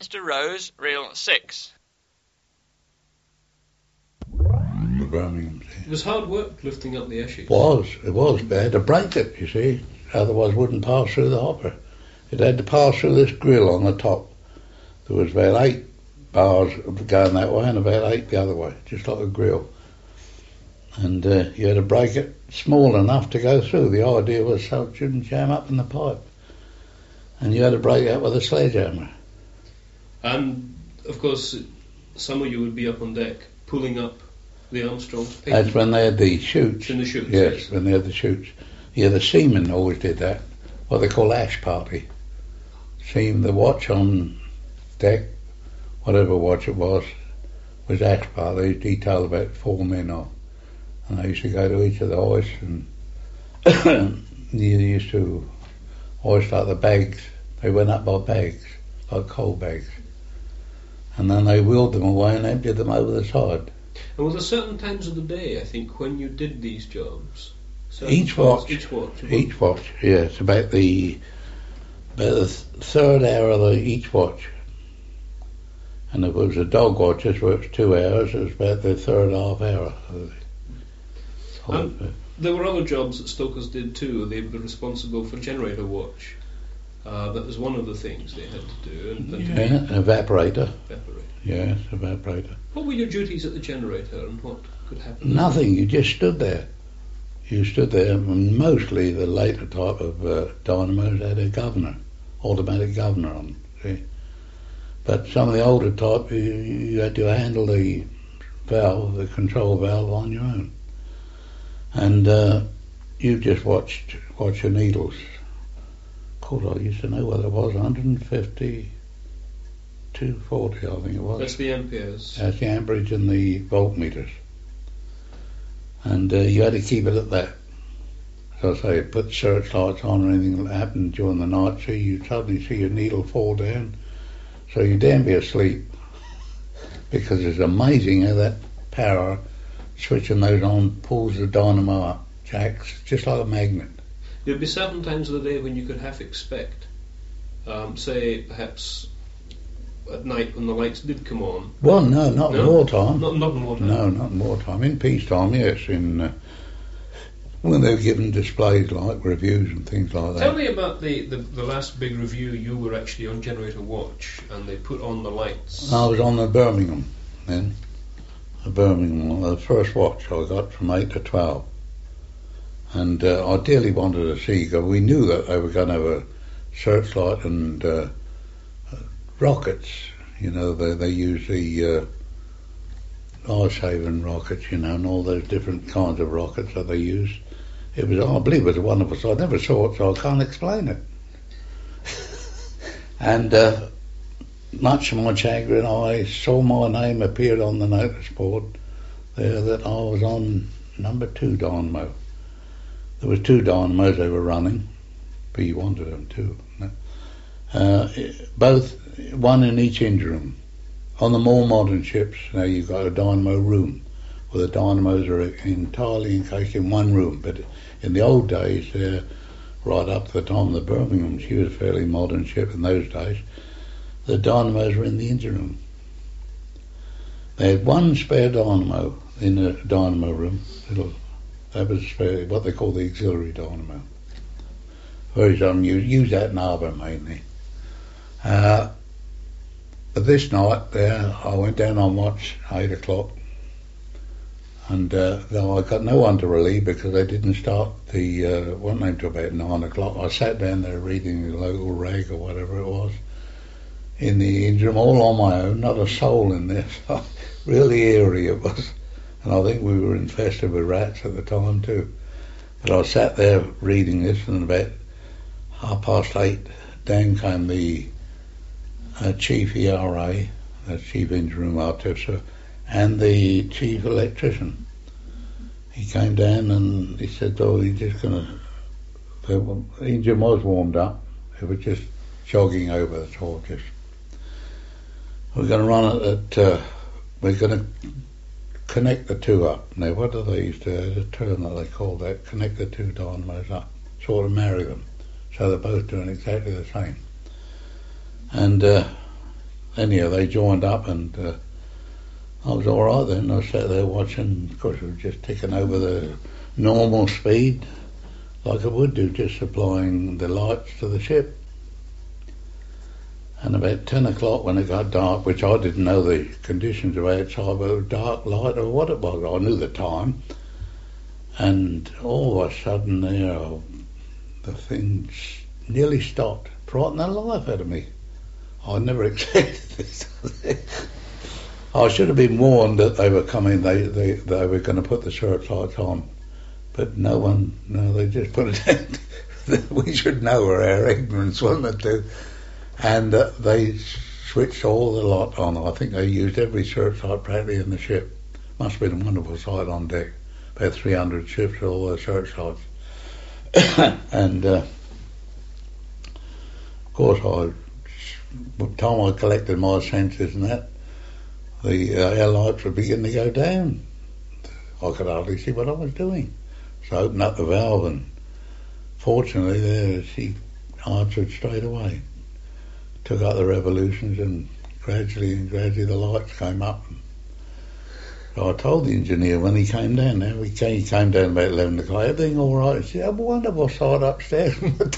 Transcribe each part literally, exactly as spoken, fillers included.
Mister Rose, reel six. Birmingham. It was hard work lifting up the Essex. It was, it was. They had to break it, you see, otherwise it wouldn't pass through the hopper. It had to pass through this grill on the top. There was about eight bars going that way and about eight the other way, just like a grill. And uh, you had to break it small enough to go through. The idea was so it shouldn't jam up in the pipe. And you had to break it with a sledgehammer. And, of course, some of you would be up on deck pulling up the Armstrong's peak. That's when they had the chutes. In the chutes, yes, yes. when they had the chutes. Yeah, the seamen always did that, what they call ash party. Seam, the watch on deck, whatever watch it was, was ash party. They detailed about four men off. And I used to go to each of the hoists and you used to hoist out the bags. They went up by bags, like coal bags. And then they wheeled them away and emptied them over the side. And were there certain times of the day, I think, when you did these jobs? Each watch. Each watch. Each watch, yes. About the, about the third hour of the, each watch. And if it was a dog watch, it was two hours, it was about the third half hour. And there were other jobs that stokers did too. They were responsible for generator watch. Uh, that was one of the things they had to do. And, and yeah, an evaporator. Evaporator. Yes, evaporator. What were your duties at the generator and what could happen? Nothing, you just stood there. You stood there, and mostly the later type of uh, dynamos had a governor, automatic governor on, see. But some of the older type, you, you had to handle the valve, the control valve on your own. And uh, you just watched watch your needles. Of course, I used to know what it was, one fifty, two forty, I think it was. That's the amperes. That's the amperage and the voltmeters. And uh, you had to keep it at that. So I say, put searchlights on or anything that happened during the night, so you suddenly see your needle fall down. So you damn be asleep. Because it's amazing how that power, switching those on, pulls the dynamo up, jacks, just like a magnet. There'd be certain times of the day when you could half expect, um, say, perhaps at night when the lights did come on. Well, no, not no? in wartime. Not, not in wartime? No, not in wartime. In peacetime, yes. In uh, when they were given displays like reviews and things like that. Tell me about the, the, the last big review. You were actually on Generator Watch and they put on the lights. I was on the Birmingham then. The Birmingham, the first watch I got from eight to twelve. And uh, I dearly wanted to see, because we knew that they were going to have a searchlight and uh, rockets. You know, they, they use the uh, eye-saving rockets, you know, and all those different kinds of rockets that they use. It was, I believe it was wonderful. So I never saw it, so I can't explain it. And uh, much to my chagrin, I saw my name appeared on the notice board there that I was on number two dynamo. There was two dynamos they were running, but you wanted them too. Uh, both, one in each engine room. On the more modern ships, now you've got a dynamo room, where the dynamos are entirely encased in one room. But in the old days, they're right up to the time of the Birmingham, she was a fairly modern ship in those days, the dynamos were in the engine room. They had one spare dynamo in the dynamo room. Little, that was spare, what they call the auxiliary dynamo. Very seldom used, use that in harbour mainly. Uh, but this night there, I went down on watch, eight o'clock, and uh, though I got no one to relieve because they didn't start the, uh, wasn't until about nine o'clock. I sat down there reading the local rag or whatever it was in the engine room, all on my own, not a soul in there. Really eerie it was. And I think we were infested with rats at the time too. But I sat there reading this, and about half past eight, down came the uh, chief E R A, the chief engine room artificer, and the chief electrician. He came down and he said, oh, he's just going to... The engine was warmed up. It was just jogging over, that's all, just... We're going to run it at... Uh, we're going to connect the two up. Now, what do they use to... There's a term that they call that, connect the two dynamos up. Sort of marry them. So they're both doing exactly the same. And uh, anyhow, they joined up, and uh, I was all right then. I sat there watching. Of course, we were just ticking over the normal speed, like I would do, just supplying the lights to the ship. And about ten o'clock when it got dark, which I didn't know the conditions of outside, whether it was dark, light or what it was. I knew the time. And all of a sudden there, the thing nearly stopped, frightened the life out of me. I never expected this. I should have been warned that they were coming, they, they, they were going to put the searchlights on. But no one, no, they just put it down. We should know our ignorance, wasn't it, too? And uh, they switched all the lot on. I think they used every searchlight practically in the ship. Must have been a wonderful sight on deck. About three hundred ships with all their searchlights. And uh, of course, I, by the time I collected my senses and that, the uh, air lights were beginning to go down. I could hardly see what I was doing. So I opened up the valve, and fortunately there she answered straight away. Took up the revolutions, and gradually and gradually the lights came up. So I told the engineer when he came down there, we came, he came down about eleven o'clock, everything all right? He said, "Oh, wonderful sight upstairs."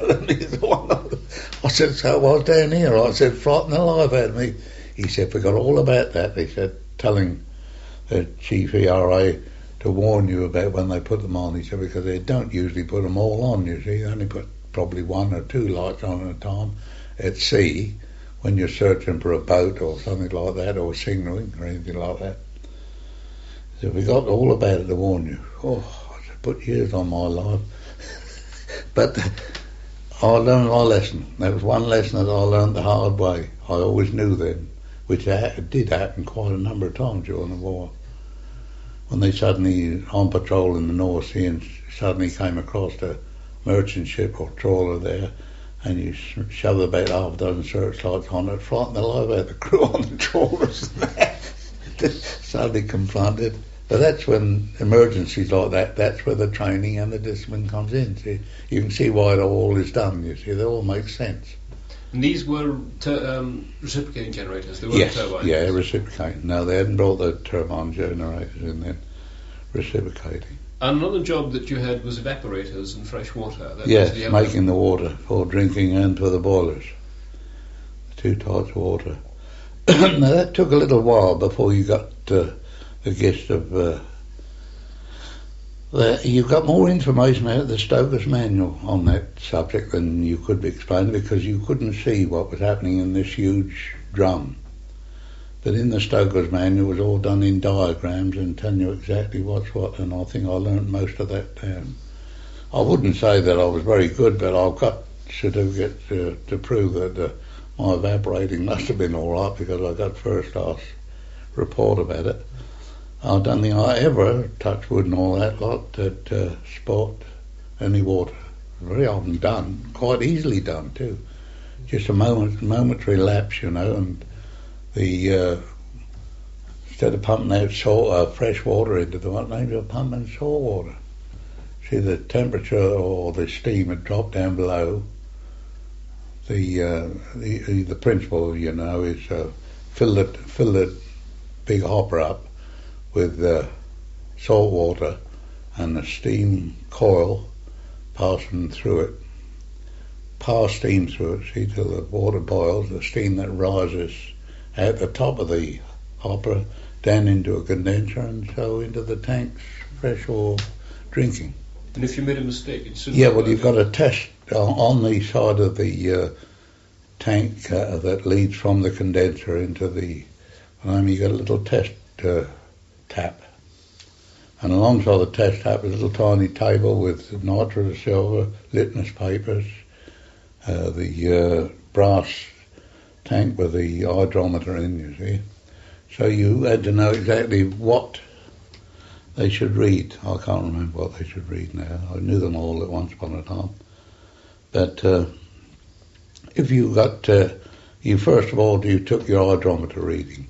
I said, "So I was down here." I said, "Frightened the life out of me." He said, "Forgot all about that." He said, telling the chief E R A to warn you about when they put them on. He said, because they don't usually put them all on, you see. They only put probably one or two lights on at a time at sea when you're searching for a boat or something like that, or signalling or anything like that. So we got all about it to warn you. Oh, I said, put years on my life. But I learned my lesson. That was one lesson that I learned the hard way. I always knew then, which did happen quite a number of times during the war. When they suddenly, on patrol in the North Sea, and suddenly came across a merchant ship or trawler there, and you shove about half a dozen searchlights on it, frighten the life out of the crew on the trawlers suddenly confronted. But that's when emergencies like that, that's where the training and the discipline comes in. See, you can see why it all is done, you see, they all make sense. And these were ter- um, reciprocating generators, they weren't yes, turbines? Yeah, reciprocating. No, they hadn't brought the turbine generators in then, reciprocating. And another job that you had was evaporators and fresh water. That yes, was the making the water for drinking and for the boilers. The two types of water. Now that took a little while before you got uh, the gist of... Uh, the, you got more information out of the Stoker's Manual on that subject than you could be explained, because you couldn't see what was happening in this huge drum. But in the Stoker's Manual it was all done in diagrams and telling you exactly what's what, and I think I learnt most of that down. I wouldn't say that I was very good, but I've got certificates uh, to prove that uh, my evaporating must have been all right, because I got first class report about it. I don't think I ever, touch wood and all that lot, that uh, spot any water. Very often done, quite easily done too. Just a moment, momentary lapse, you know, and the uh, instead of pumping out salt, uh, fresh water into the what name, you're pumping salt water. See, the temperature or the steam had dropped down below. The uh, the, the principle, you know, is uh, fill the fill the big hopper up with uh, salt water and the steam coil passing through it. Pass steam through it, see, till the water boils. The steam that rises at the top of the hopper down into a condenser and so into the tanks, fresh or drinking. And if you made a mistake, it's soon. Yeah, well, you've got a test uh, on the side of the uh, tank uh, that leads from the condenser into the. Um, you got a little test uh, tap, and alongside the test tap is a little tiny table with nitrate, silver, litmus papers, uh, the uh, brass tank with the hydrometer in, you see. So you had to know exactly what they should read. I can't remember what they should read now. I knew them all at once upon a time. But uh, if you got, uh, you first of all, you took your hydrometer reading.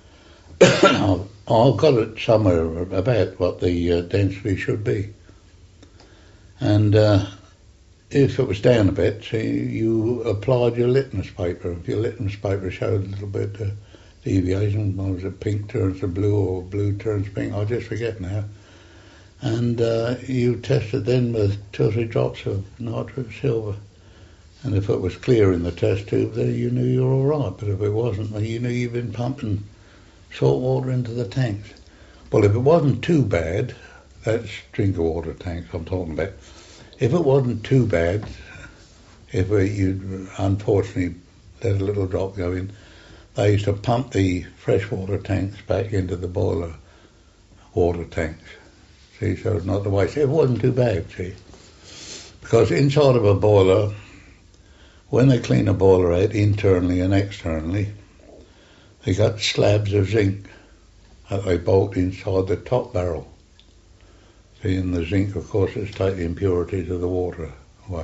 I've, I've got it somewhere about what the uh, density should be. And uh, if it was down a bit, see, you applied your litmus paper. If your litmus paper showed a little bit of deviation, was it pink turns to blue or blue turns to pink, I just forget now. And uh, you tested then with two or three drops of nitrate of silver. And if it was clear in the test tube, then you knew you were all right. But if it wasn't, then you knew you'd been pumping salt water into the tanks. Well, if it wasn't too bad, that's drinking water tanks I'm talking about. If it wasn't too bad, if you unfortunately let a little drop go in, they used to pump the freshwater tanks back into the boiler water tanks. See, so it's not the waste. It wasn't too bad, see. Because inside of a boiler, when they clean a boiler out internally and externally, they got slabs of zinc that they bolt inside the top barrel. See, and the zinc, of course, is take the impurities of the water away.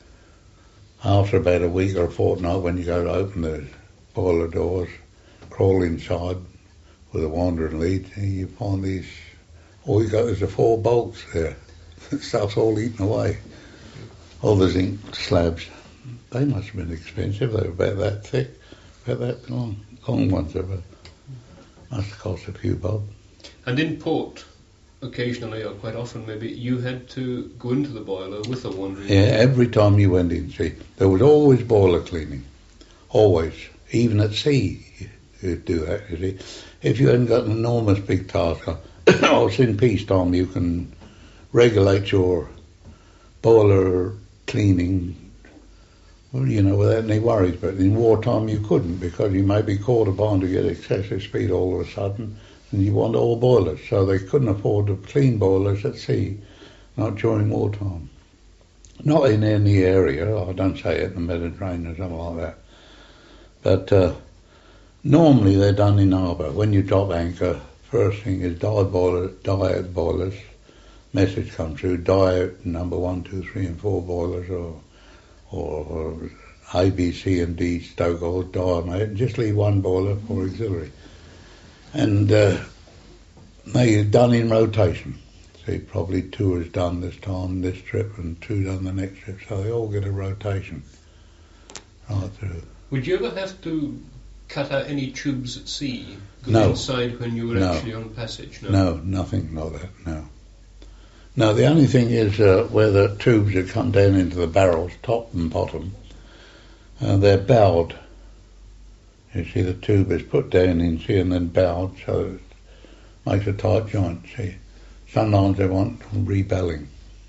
After about a week or a fortnight, when you go to open the boiler doors, crawl inside with a wandering lead, you find these, all you got is the four bolts there. The stuff's all eaten away. All the zinc slabs. They must have been expensive. They were about that thick, about that long. Long ones, they were. Must have cost a few bob. And in port, occasionally or quite often maybe, you had to go into the boiler with a wandering lead. Yeah, every time you went in, see, there was always boiler cleaning. Always. Even at sea, you'd do that, you see. If you hadn't got an enormous big task, oh, it's in peacetime, you can regulate your boiler cleaning, well, you know, without any worries. But in wartime, you couldn't, because you may be called upon to get excessive speed all of a sudden, and you want all boilers. So they couldn't afford to clean boilers at sea, not during wartime. Not in any area, I don't say it in the Mediterranean or something like that. But uh, normally they're done in harbour. When you drop anchor, first thing is die boiler, die out boilers. Message comes through, die out number one, two, three, and four boilers, or or, or A, B, C, and D stoke oil, die them out, and just leave one boiler for auxiliary. And uh, they're done in rotation. See, probably two is done this time, this trip, and two done the next trip. So they all get a rotation right through. Would you ever have to cut out any tubes at sea, go No. inside when you were No. actually on passage? No? No, nothing like that, no. No, the only thing is uh, where the tubes that come down into the barrels, top and bottom, uh, they're bowed. You see, the tube is put down in here and then bowed, so it makes a tight joint, see. Sometimes they want rebelling.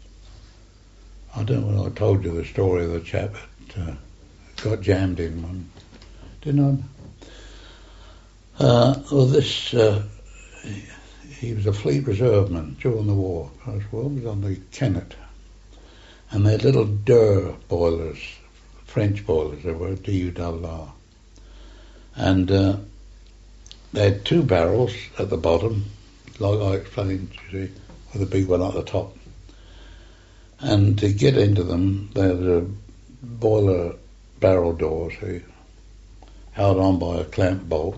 I don't know, I told you the story of the chap that uh, got jammed in one, didn't I? Uh, well, this, uh, he was a fleet reserveman during the war. First War was on the Kennet. And they're little Durr boilers, French boilers, they were D U R R. And uh, they had two barrels at the bottom, like I explained, you see, with a big one at the top. And to get into them, there was a boiler barrel door, see, held on by a clamp bolt.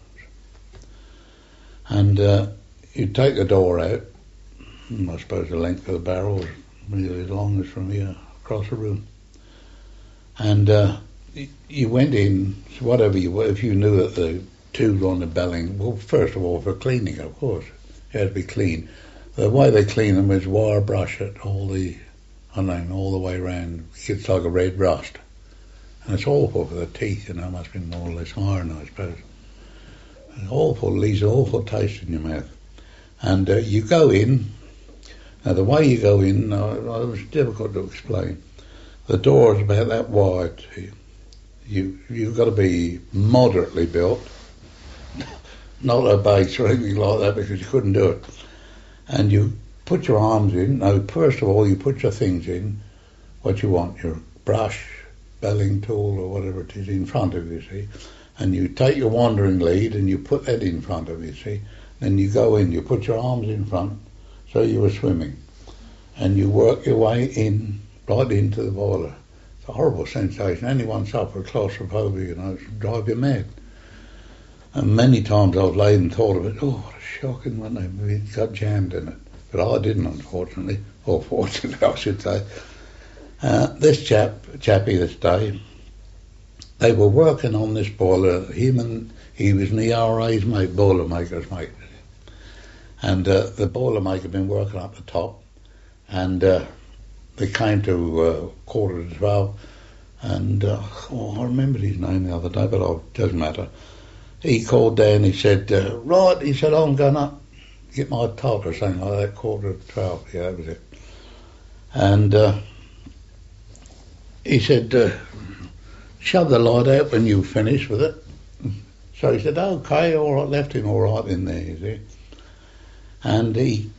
And uh, you take the door out, and I suppose the length of the barrel is really as long as from here across the room. And uh, you went in, so whatever you were, if you knew that the tubes on the belling, well, first of all, for cleaning, of course, it had to be clean. The way they clean them is wire brush it all the, I don't know, all the way around. It gets like a red rust. And it's awful for the teeth, you know, it must be more or less iron, I suppose. It's awful, it leaves an awful taste in your mouth. And uh, you go in, now the way you go in, uh, it was difficult to explain. The door is about that wide. You, you've got to be moderately built, not obese or anything like that, because you couldn't do it. And you put your arms in. Now, first of all, you put your things in, what you want, your brush, belling tool, or whatever it is, in front of you, see. And you take your wandering lead and you put that in front of you, see. Then you go in, you put your arms in front, so you were swimming. And you work your way in, right into the boiler. It's a horrible sensation. Anyone suffer claustrophobia, you know, it drive you mad. And many times I've laid and thought of it, oh, what a shocking one, they got jammed in it. But I didn't, unfortunately, or fortunately, I should say. Uh, this chap, chappie this day, they were working on this boiler. Him and he was an E R A's mate, boiler maker's mate, and uh, the boiler maker had been working up the top, and uh, they came to uh, quarter to twelve, and uh, oh, I remembered his name the other day, but oh, it doesn't matter. He called down. He said, uh, "Right," he said, "I'm going up, get my top," or something like that. Quarter to twelve, yeah, that was it. And uh, he said, uh, "Shove the light out when you finish with it." So he said, "Okay, all right." Left him all right in there, you see. And he